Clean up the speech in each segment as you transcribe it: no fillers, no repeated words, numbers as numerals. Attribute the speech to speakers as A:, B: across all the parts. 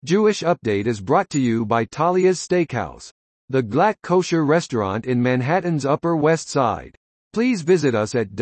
A: Jewish Update is brought to you by Talia's Steakhouse, the Glatt kosher restaurant in Manhattan's Upper West Side. Please visit us at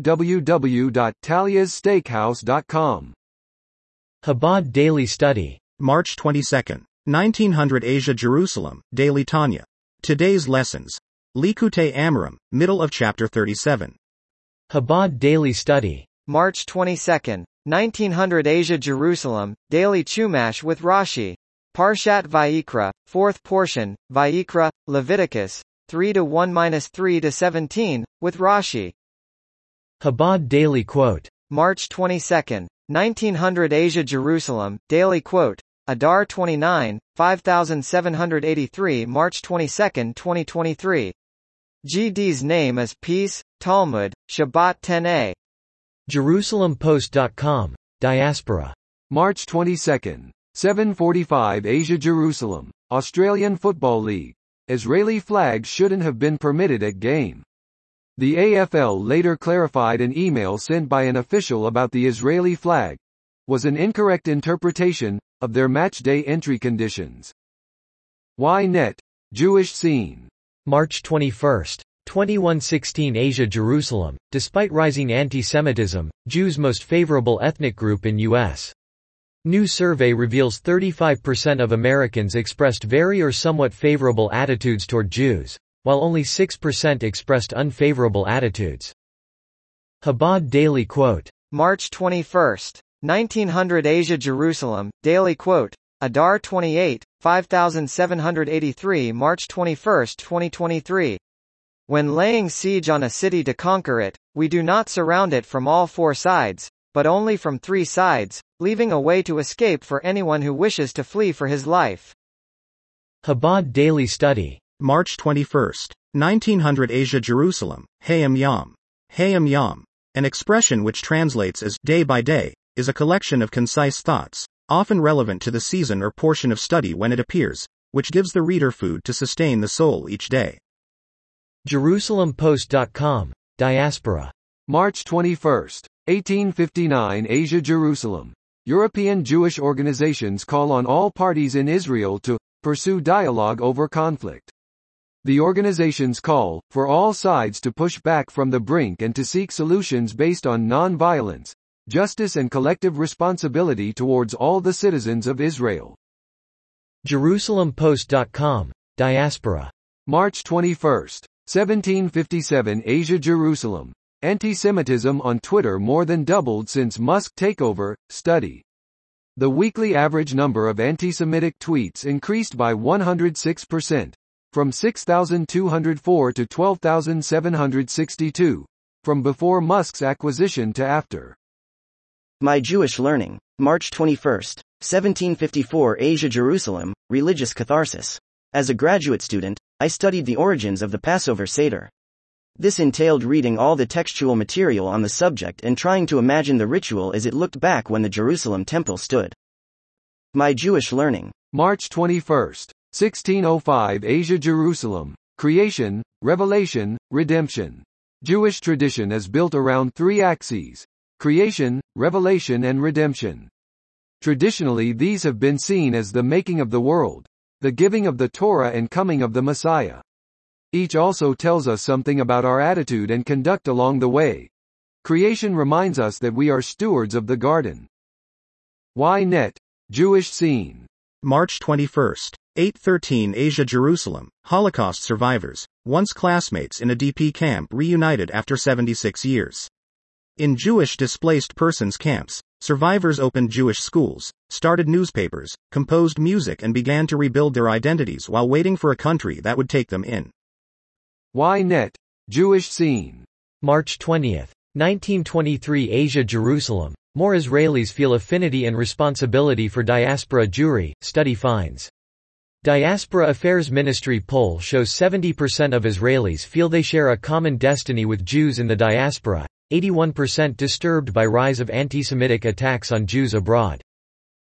A: www.taliassteakhouse.com.
B: Chabad Daily Study.
C: March 22, 1900 Asia Jerusalem, Daily Tanya. Today's lessons. Likutei Amarim, middle of chapter 37.
B: Chabad Daily Study.
D: March 22, 1900 Asia Jerusalem, Daily Chumash with Rashi. Parshat Vayikra, 4th portion, Vayikra, Leviticus, 3-1-3-17, with Rashi.
B: Chabad Daily Quote.
D: March 22, 1900 Asia Jerusalem, Daily Quote. Adar 29, 5783 March 22, 2023. GD's name is Peace, Talmud, Shabbat 10a.
B: JerusalemPost.com, Diaspora.
A: March 22, 7:45 Asia Jerusalem, Australian Football League. Israeli flags shouldn't have been permitted at game. The AFL later clarified an email sent by an official about the Israeli flag was an incorrect interpretation of their matchday entry conditions. Ynet, Jewish Scene.
B: March 21, 2116 Asia Jerusalem, despite rising anti-Semitism, Jews' most favorable ethnic group in U.S. New survey reveals 35% of Americans expressed very or somewhat favorable attitudes toward Jews, while only 6% expressed unfavorable attitudes. Chabad Daily Quote.
D: March 21, 1900 Asia Jerusalem, Daily Quote. Adar 28, 5783 March 21, 2023. When laying siege on a city to conquer it, we do not surround it from all four sides, but only from three sides, leaving a way to escape for anyone who wishes to flee for his life.
B: Chabad Daily Study.
C: March 21, 1900 Asia Jerusalem, Hayam Yom. Hayam Yom, an expression which translates as day by day, is a collection of concise thoughts, often relevant to the season or portion of study when it appears, which gives the reader food to sustain the soul each day.
B: JerusalemPost.com, Diaspora.
A: March 21, 1859 Asia Jerusalem. European Jewish organizations call on all parties in Israel to pursue dialogue over conflict. The organizations call for all sides to push back from the brink and to seek solutions based on non-violence, justice and collective responsibility towards all the citizens of Israel.
B: JerusalemPost.com, Diaspora.
A: March 21, 1757 Asia Jerusalem. Anti-Semitism on Twitter more than doubled since Musk takeover, study. The weekly average number of anti-Semitic tweets increased by 106%, from 6,204 to 12,762, from before Musk's acquisition to after.
E: My Jewish Learning, March 21, 1754 Asia Jerusalem, Religious Catharsis. As a graduate student, I studied the origins of the Passover Seder. This entailed reading all the textual material on the subject and trying to imagine the ritual as it looked back when the Jerusalem temple stood. My Jewish Learning.
A: March 21, 1605 Asia Jerusalem, Creation, Revelation, Redemption. Jewish tradition is built around three axes: creation, revelation and redemption. Traditionally these have been seen as the making of the world, the giving of the Torah and coming of the Messiah. Each also tells us something about our attitude and conduct along the way. Creation reminds us that we are stewards of the garden. Ynet, Jewish Scene.
C: March 21, 813 Asia Jerusalem, Holocaust survivors, once classmates in a DP camp reunited after 76 years. In Jewish displaced persons camps, survivors opened Jewish schools, started newspapers, composed music and began to rebuild their identities while waiting for a country that would take them in.
A: Ynet, Jewish Scene.
B: March 20, 1923 Asia Jerusalem. More Israelis feel affinity and responsibility for diaspora Jewry, study finds. Diaspora Affairs Ministry poll shows 70% of Israelis feel they share a common destiny with Jews in the diaspora, 81% disturbed by rise of anti-Semitic attacks on Jews abroad.